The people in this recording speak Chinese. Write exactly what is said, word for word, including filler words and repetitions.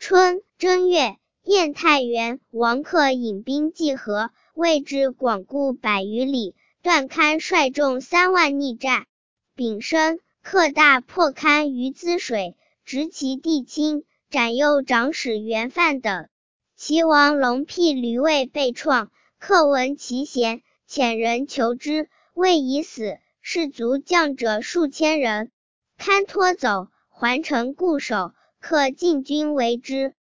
春正月，燕太原王克引兵济河，魏至广固百余里，段堪率众三万逆战。丙申，克大破堪于滋水，执其地亲，斩右长史袁范等。齐王龙辟驴卫被创，克闻其嫌，遣人求之，未已死，士卒将者数千人。堪拖走，还城固守，克进军围之。